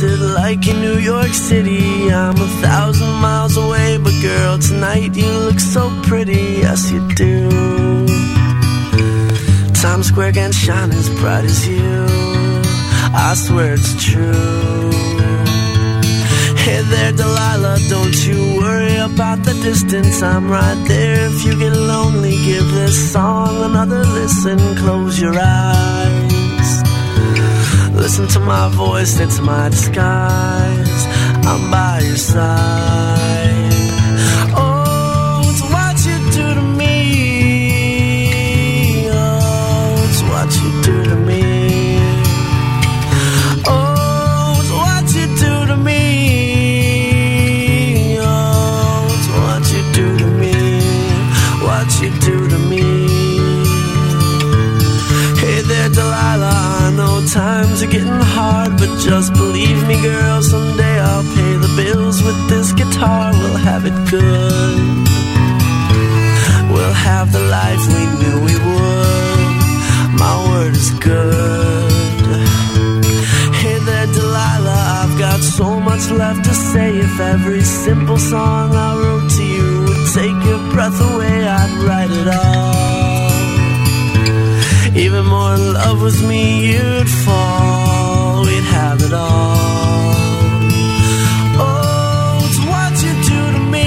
wanted like in New York City. I'm 1,000 miles away, but girl, tonight you look so pretty. Yes, you do. Times Square can't shine as bright as you. I swear it's true. Hey there, Delilah, don't you worry about the distance. I'm right there. If you get lonely, give this song another listen. Close your eyes. Listen to my voice, it's my disguise. I'm by your side. Oh, it's what you do to me. Oh, it's what you do to me. Oh, it's what you do to me. You do to me. Hey there, Delilah, I know times are getting hard, but just believe me, girl, someday I'll pay the bills with this guitar. We'll have it good. We'll have the life we knew we would. My word is good. Hey there, Delilah, I've got so much left to say. If every simple song I wrote to you would take your breath away, I'd write it all. Even more in love with me, you'd fall. We'd have it all. Oh, it's what you do to me.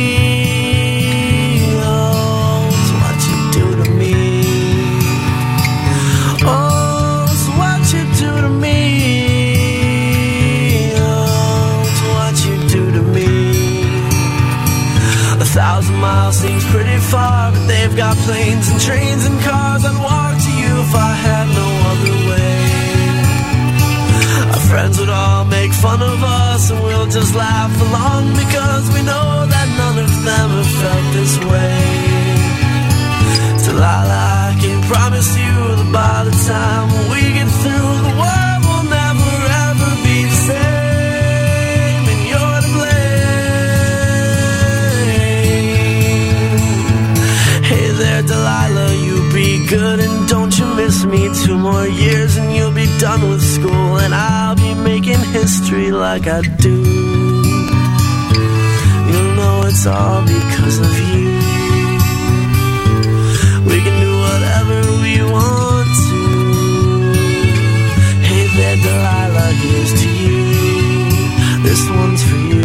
Oh, it's what you do to me. Oh, it's what you do to me. Oh, it's what you do to me. 1,000 miles seems pretty far, but they've got planes and trains and cars. I'd walk to you if I had no other way. Our friends would all make fun of us, and we'll just laugh along, because we know that none of them have felt this way. Delilah, I can promise you that by the time we get through, the world will never ever be the same, and you're to blame. Hey there, Delilah, you be good and don't you miss me. 2 more years and you'll be done with school, and I'll be making history like I do. You'll know it's all because of you. We can do whatever we want to. Hey there, Delilah, here's to you. This one's for you.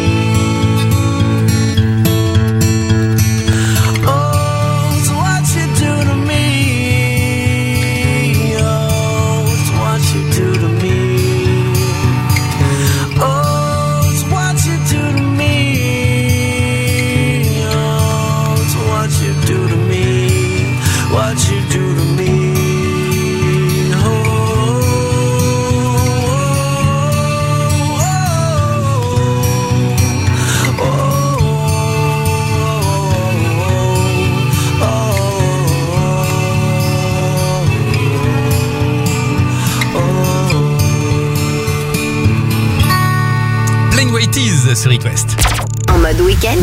Sur It West. En mode week-end.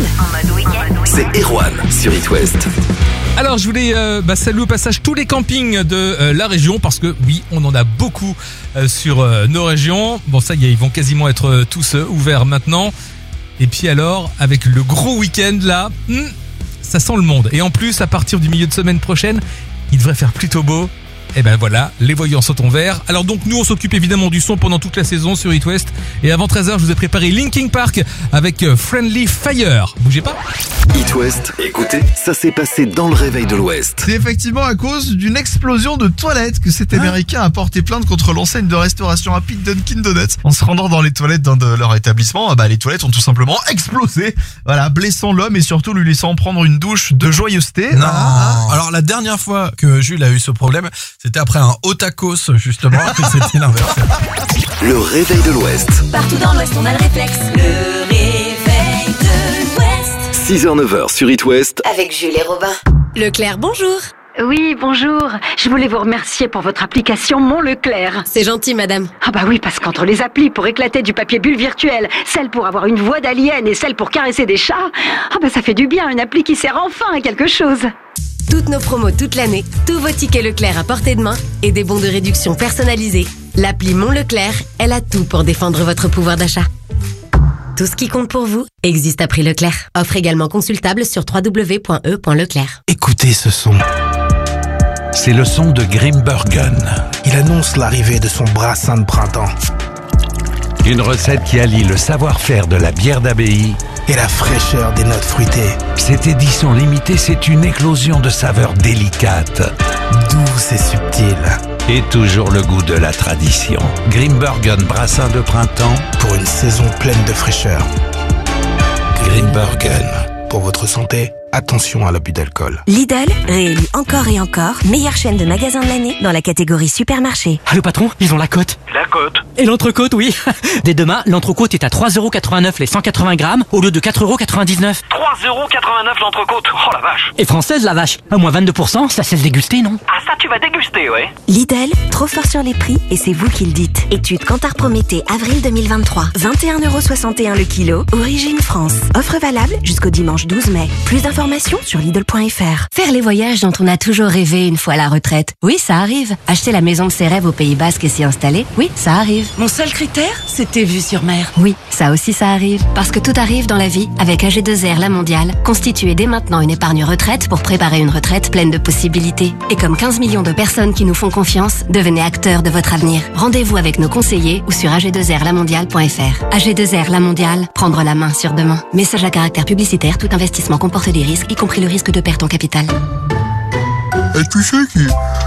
C'est Erwan sur It West. Alors je voulais saluer au passage tous les campings de la région, parce que oui, on en a beaucoup sur nos régions. Bon, ça y est, ils vont quasiment être tous ouverts maintenant. Et puis alors, avec le gros week-end là, ça sent le monde. Et en plus, à partir du milieu de semaine prochaine, il devrait faire plutôt beau. Et ben voilà, les voyants sont en vert. Alors donc nous on s'occupe évidemment du son pendant toute la saison sur It West. Et avant 13h je vous ai préparé Linkin Park avec Friendly Fire. Bougez pas. It West, écoutez, ça s'est passé dans le réveil de l'Ouest. C'est effectivement à cause d'une explosion de toilettes que cet Américain a porté plainte contre l'enseigne de restauration rapide Dunkin' Donuts. En se rendant dans les toilettes d'un de leur établissement, les toilettes ont tout simplement explosé. Voilà, blessant l'homme et surtout lui laissant prendre une douche de joyeuseté. Non. Alors la dernière fois que Jules a eu ce problème, c'était après un haut tacos justement, et c'était l'inverse. Le réveil de l'Ouest. Partout dans l'Ouest, on a le réflexe. Le réveil de l'Ouest. 6h-9h sur It West. Avec Jules et Robin. Leclerc, bonjour. Oui, bonjour. Je voulais vous remercier pour votre application Mon Leclerc. C'est gentil, madame. Ah bah oui, parce qu'entre les applis pour éclater du papier bulle virtuel, celle pour avoir une voix d'alien et celle pour caresser des chats, ça fait du bien, une appli qui sert enfin à quelque chose. Toutes nos promos toute l'année, tous vos tickets Leclerc à portée de main et des bons de réduction personnalisés. L'appli Mon Leclerc, elle a tout pour défendre votre pouvoir d'achat. Tout ce qui compte pour vous existe à prix Leclerc. Offre également consultable sur www.e.leclerc. Écoutez ce son. C'est le son de Grimbergen. Il annonce l'arrivée de son brassin de printemps. Une recette qui allie le savoir-faire de la bière d'abbaye et la fraîcheur des notes fruitées. Cette édition limitée, c'est une éclosion de saveurs délicates, douces et subtiles. Et toujours le goût de la tradition. Grimbergen brassin de printemps pour une saison pleine de fraîcheur. Grimbergen. Pour votre santé, attention à l'abus d'alcool. Lidl, réélu encore et encore, meilleure chaîne de magasins de l'année dans la catégorie supermarché. Allô patron, ils ont la cote. La cote. Et l'entrecôte, oui. Dès demain, l'entrecôte est à 3,89€ les 180 grammes au lieu de 4,99€. 3,89€ l'entrecôte. Oh la vache. Et française la vache. À moins 22%, ça cesse déguster, non? Ah ça tu vas déguster, ouais. Lidl, trop fort sur les prix et c'est vous qui le dites. Étude Kantar Prométhée, avril 2023. 21,61€ le kilo, origine France. Offre valable jusqu'au dimanche 12 mai. Plus d'informations sur Lidl.fr. Faire les voyages dont on a toujours rêvé une fois à la retraite. Oui, ça arrive. Acheter la maison de ses rêves au Pays Basque et s'y installer. Oui, ça arrive. Mon seul critère, c'était vue sur mer. Oui, ça aussi ça arrive. Parce que tout arrive dans la vie avec AG2R La Mondiale. Constituez dès maintenant une épargne retraite pour préparer une retraite pleine de possibilités. Et comme 15 millions de personnes qui nous font confiance, devenez acteurs de votre avenir. Rendez-vous avec nos conseillers ou sur ag2rlamondiale.fr. AG2R La Mondiale, prendre la main sur demain. Message à caractère publicitaire, tout investissement comporte des risques, y compris le risque de perte en capital. À tous ceux qui...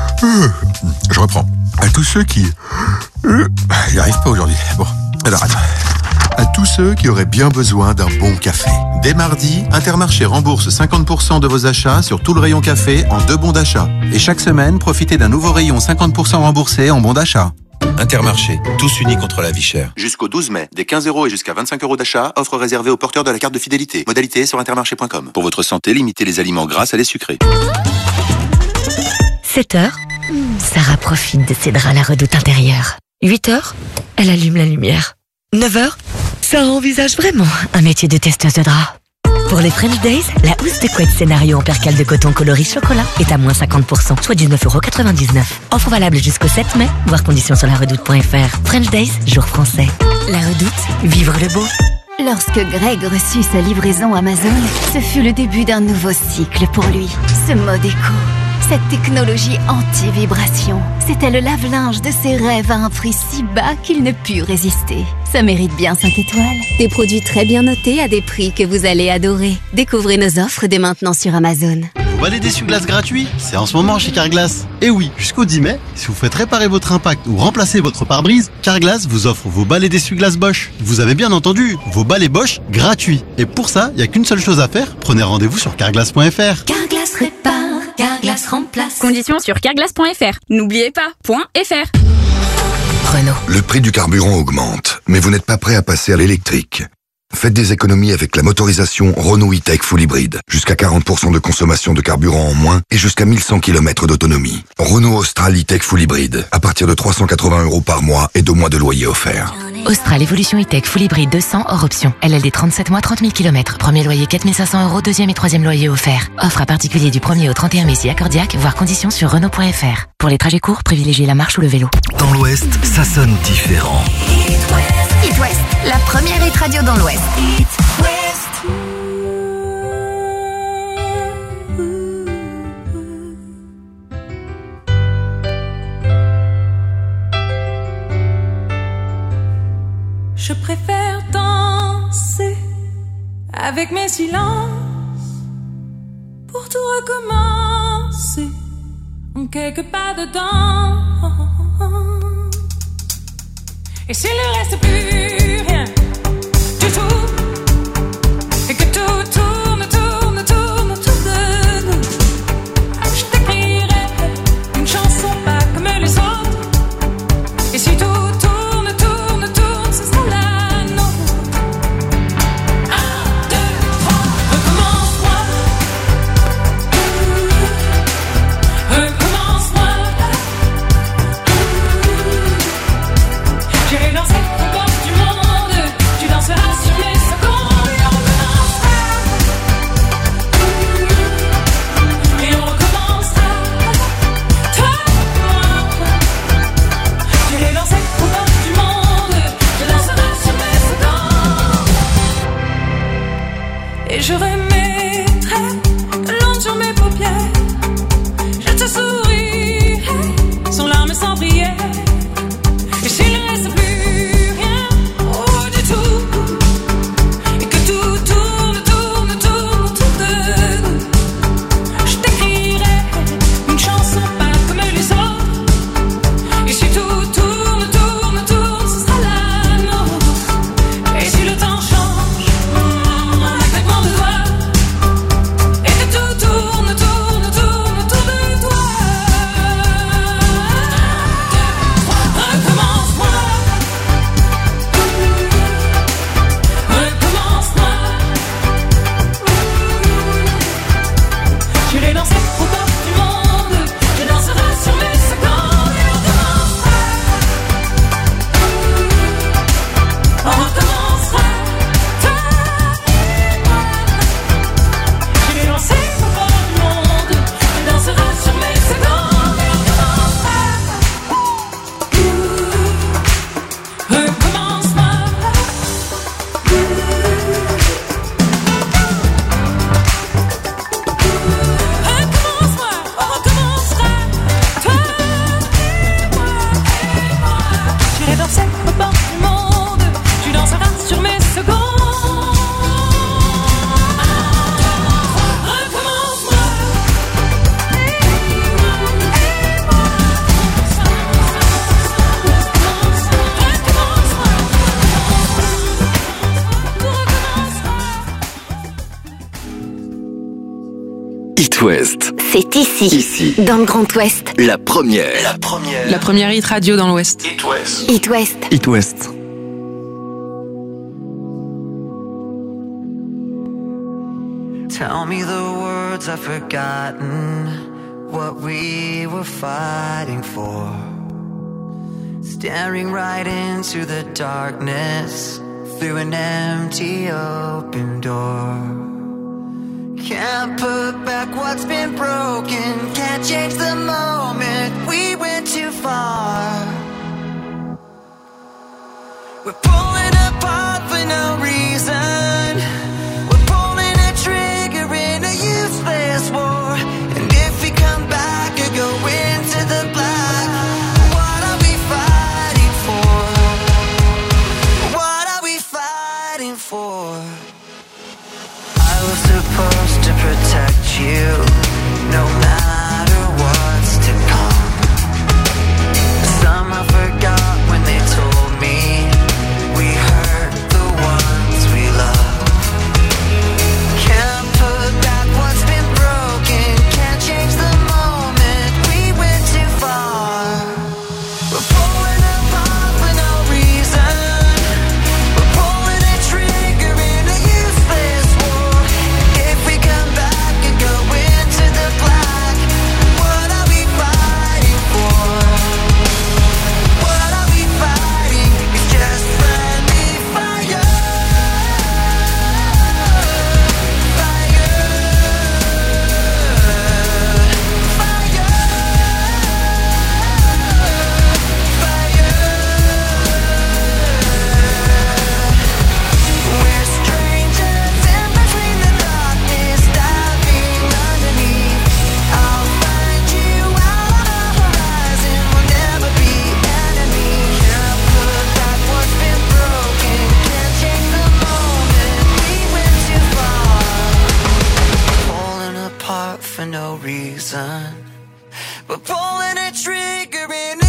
je reprends. À tous ceux qui... J'y arrive pas aujourd'hui. Bon, alors attends. À tous ceux qui auraient bien besoin d'un bon café. Dès mardi, Intermarché rembourse 50% de vos achats sur tout le rayon café en 2 bons d'achat. Et chaque semaine, profitez d'un nouveau rayon 50% remboursé en bons d'achat. Intermarché, tous unis contre la vie chère. Jusqu'au 12 mai, des 15€ et jusqu'à 25€ d'achat, offre réservée aux porteurs de la carte de fidélité. Modalité sur intermarché.com. Pour votre santé, limitez les aliments gras à les sucrés. 7h, Sarah profite de ses draps à la redoute intérieure. 8h, elle allume la lumière. 9h, Sarah envisage vraiment un métier de testeuse de draps. Pour les French Days, la housse de couette scénario en percale de coton coloris chocolat est à moins 50%, soit 19,99€. Offre valable jusqu'au 7 mai, voir conditions sur laredoute.fr. French Days, jour français. La Redoute, vivre le beau. Lorsque Greg reçut sa livraison Amazon, ce fut le début d'un nouveau cycle pour lui. Ce mode éco, cette technologie anti-vibration, c'était le lave-linge de ses rêves à un prix si bas qu'il ne put résister. Ça mérite bien 5 étoiles. Des produits très bien notés à des prix que vous allez adorer. Découvrez nos offres dès maintenant sur Amazon. Balai d'essuie-glace gratuit, c'est en ce moment chez Carglass. Et oui, jusqu'au 10 mai, si vous faites réparer votre impact ou remplacer votre pare-brise, Carglass vous offre vos balais d'essuie-glace Bosch. Vous avez bien entendu, vos balais Bosch gratuits. Et pour ça, il n'y a qu'une seule chose à faire, prenez rendez-vous sur carglass.fr. Carglass répare, Carglass remplace. Conditions sur carglass.fr. N'oubliez pas, .fr. Renault. Le prix du carburant augmente, mais vous n'êtes pas prêt à passer à l'électrique. Faites des économies avec la motorisation Renault E-Tech Full Hybrid. Jusqu'à 40% de consommation de carburant en moins et jusqu'à 1100 km d'autonomie. Renault Austral E-Tech Full Hybrid. À partir de 380€ par mois et 2 mois de loyer offert. Austral Evolution E-Tech Full Hybrid 200 hors option. LLD 37 mois, 30 000 km. Premier loyer 4500€, deuxième et troisième loyer offert. Offre à particulier du 1er au 31 mai si accordiaque, voir conditions sur Renault.fr. Pour les trajets courts, privilégiez la marche ou le vélo. Dans l'Ouest, ça sonne différent. It West, la première hit radio dans l'Ouest. Je préfère danser avec mes silences pour tout recommencer en quelques pas dedans. Et s'il ne reste plus rien du tout, et que tout tourne autour de nous, je t'écrirai une chanson pas comme les autres. Et si tout tourne, ce sera la nôtre. 1, 2, 3, recommence-moi. Recommence-moi. J'irai danser au bord du monde. Tu danseras sur mes West. C'est ici, dans le Grand Ouest. La première. La première hit radio dans l'Ouest. It West. It West. Tell me the words I've forgotten, what we were fighting for. Staring right into the darkness, through an empty open door. Can't put back what's been broken, can't change the moment, we went too far. We're pulling apart for no reason, we're pulling a trigger in a useless war. And if we come back or go into the black, what are we fighting for? What are we fighting for? I was supposed to protect you, no matter what's to come. Somehow forgot when they told me we hurt the ones we love. Can't put back what's been broken, can't change the moment, we went too far. We're pulling apart for no reason, we're pulling a trigger in a useless war. If we come back and go into the black, what are we fighting for? What are we fighting? It's just friendly fire. We're strangers in between the darkness, diving underneath. I'll find you out on the horizon, we'll never be enemies. Can't put back what's been broken, can't change the moment, we went too far. Falling apart for no reason, we're pulling a trigger in